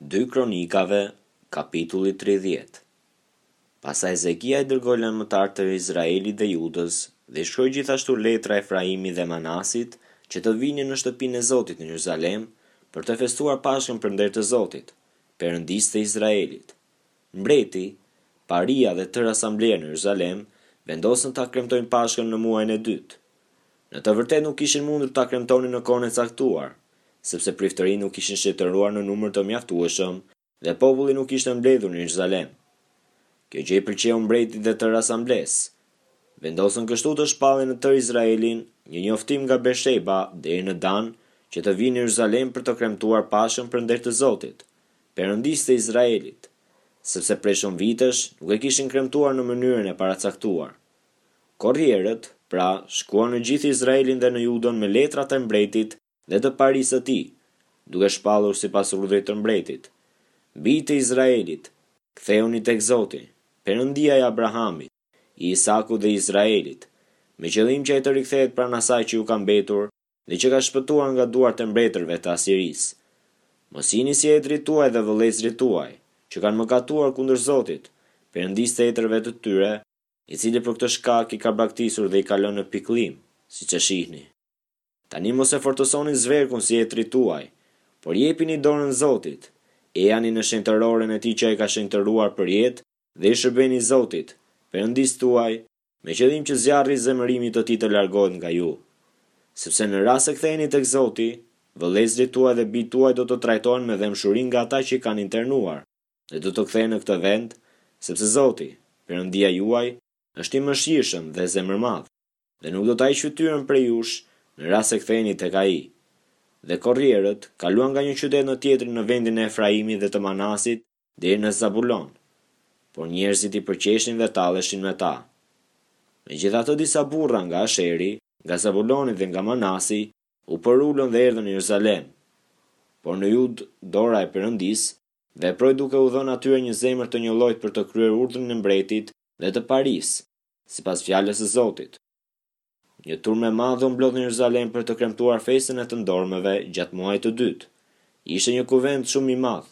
2 Kronikave, kapitulli 30. Pastaj Ezekia I dërgoi lëndëtar të Izraelit dhe Judës, dhe shkroi gjithashtu letra Efraimit dhe Manasit, që të vinin në shtëpinë e Zotit në Jeruzalem, për të festuar Pashkën përndër të Zotit, Perëndisë të Izraelit. Mbreti, paria dhe tërë asambleja në Jeruzalem vendosën ta kremtojnë Pashkën në muajin e dytë. Në të vërtetë nuk kishin mundur ta kremtonin në kohën e caktuar, sepse priftërinë nuk ishin shtetëruar në numër të mjaftueshëm dhe populli nuk ishte mbledhur në Jeruzalem. Kjo gjë I pëlqeu mbretit dhe tërë asamblesë. Vendosën kështu të shpallin në tërë Izraelin një njoftim nga Bersheba deri në Dan, që të vinë në Jeruzalem për të kremtuar Pashkën përndër të Zotit, Perëndisë të Izraelit, sepse prej shumë vitesh nuk e kishin kremtuar në mënyrën e paracaktuar. Korrierët, pra, shkuan në gjithë Izraelin dhe në Judën me letrat e mbretit dhe të parisë së tij, duke shpallur sipas urdhrit të mbretit: Bijtë e Izraelit, ktheuni tek Zoti, Perëndia e Abrahamit, I Isakut dhe Izraelit, me qëllim që ai të rikthehet pranë asaj që ju ka mbetur dhe që ka shpëtuar nga duart e mbretërve të Asirisë. Mos jini si etrit tuaj dhe vëllezërit tuaj, që kanë mëkatuar kundër Zotit, Perëndisë të etërve të tyre, I cili për këtë shkak I ka braktisur dhe I ka lënë në pikëllim, siç e shihni. Tani mos e fortësoni zverkun si etrit tuaj, por jepini dorën Zotit, ejani në shenjtëroren e tij që ai ka shenjtëruar për jetë dhe I shërbeni Zotit, Perëndisë tuaj, me qëllim që zjarri I zemërimit të tij të largohet nga ju. Sepse në rast se ktheheni tek Zoti, vëllezërit tuaj dhe bijtë tuaj do të trajtohen me dëmshuri nga ata që I kanë internuar, dhe do të kthehen në këtë vend, sepse Zoti, Perëndia juaj, është I mëshirshëm dhe zemërmadh, dhe nuk do ta heqë fytyrën prej jush në rast se ktheheni tek ai. Dhe korrierët kaluan nga një qytet në tjetrin në vendin e Efraimit dhe të Manasit deri në Zabulon, por njerëzit I përqeshin dhe talleshin me ta. Megjithatë disa burra nga Asheri, nga Zabuloni dhe nga Manasi u përullën dhe erdhën në Jeruzalem. Por në Judë dora e Perëndisë veproi duke u dhënë atyre një zemër të një llojit për të kryer urdhrin e mbretit dhe të parisë, sipas fjalës së Zotit. Një turmë e madhe u mblodh në Jeruzalem për të kremtuar festën e të ndormeve gjatë muajit të dytë. Ishte një kuvent shumë I madh.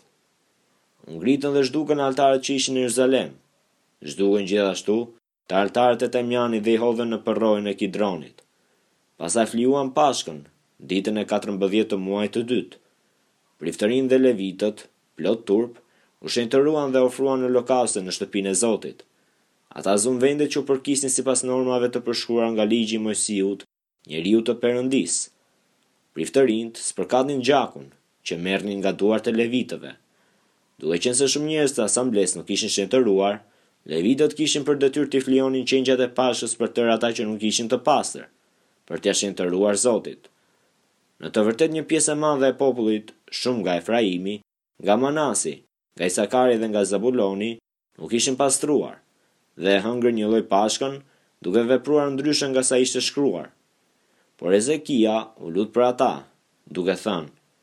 U ngritën dhe zhdukën altarët që ishin në Jeruzalem. Zhdukën gjithashtu të altarët e Temjanit dhe I hodhën në përrojën e Kidronit. Pastaj flijuan Pashkën, ditën e 14 të muajit të dytë. Priftërinë dhe levitët, plot turp, u shenjtëruan dhe ofruan holokauste në shtëpinë e Zotit. Ata zunë vendet që u përkisnin sipas normave të përshkruara nga ligji I Mojsiut, njeriu të Perëndisë. Priftërinjt spërkatnin gjakun, që merrnin nga duart e levitëve. Duke qenë se shumë njerëz të asamblesë nuk ishin shenjtëruar, levitët kishin për detyrë të flijonin qengjat e Pashkës për tërë ata që nuk ishin të pastër, për t'ia shenjtëruar Zotit. Në të vërtetë një pjesë e madhe e popullit, shumë nga Efraimi, nga Manasi, nga Isakari dhe nga Zabuloni, nuk ishin pastruar dhe e hëngrën një lloj Pashkën, duke vepruar ndryshe nga sa ishte shkruar. Por Ezekia u lut për ata, duke thënë: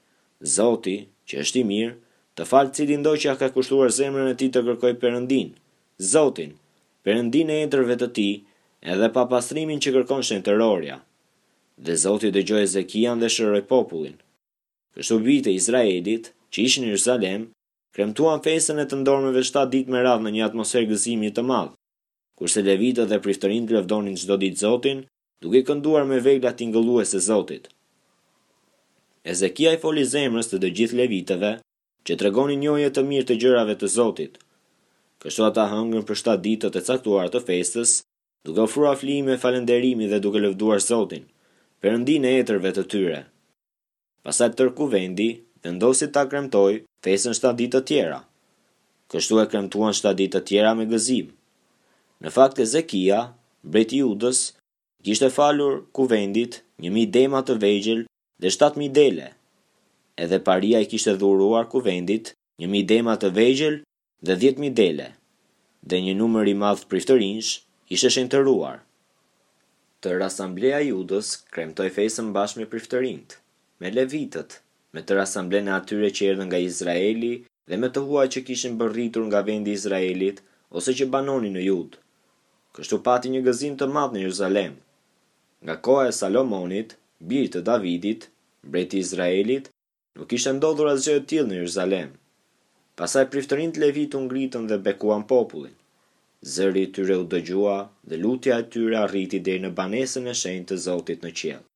Zoti, që është I mirë, të falë cilindoj që ka kushtuar zemrën e tij të kërkoj Perëndin, Zotin, Perëndinë e etërve të tij, edhe pa pastrimin që kërkon shenjtërorja. Dhe Zoti dëgjoi Ezekian dhe shëroi popullin. Kështu bijtë e Izraelit, që ishin në Jeruzalem, kremtuan festën e të ndormeve 7 ditë me radhë në një atmosferë gëzimi të madh, kurse levitët dhe priftërinjt lëvdonin çdo ditë Zotin, duke kënduar me vegla tingëlluese Zotit. Ezekia I foli zemrës të gjithë levitëve, që tregonin njohje të mirë të gjërave të Zotit. Kështu ata hëngrën për 7 ditët e caktuara të festës, duke ofruar flijime falënderimi dhe duke lëvduar Zotin, Perëndinë e etërve të tyre. Pastaj tërë kuvendi vendosi ta kremtoi festën 7 ditë të tjera. Kështu e kremtuan 7 ditë të tjera me gëzim. Në fakt Ezekia, mbreti I Judës, kishte falur kuvendit 1000 dema të vegjël dhe 7000 dele. Edhe paria I kishte dhuruar kuvendit 1000 dema të vegjël dhe 10000 dele. Dhe një numër I madh priftërinjsh ishte shenjtëruar. Tërë asambleja e Judës kremtoi festën bashkë me priftërinjt, me levitët, me tërë asamblenë e atyre që erdhën nga Izraeli dhe me të huaj që kishin bërritur nga vendi I Izraelit ose që banonin në Judë. Kështu pati një gëzim të madh në Jeruzalem. Nga koha e Salomonit, birit të Davidit, mbreti I Izraelit, nuk ishte ndodhur asgjë të tillë në Jeruzalem. Pastaj priftërinjtë Levit u ngritën dhe bekuan popullin. Zëri i tyre u dëgjua dhe lutja e tyre arriti deri në banesën e shenjtë të Zotit në qiell.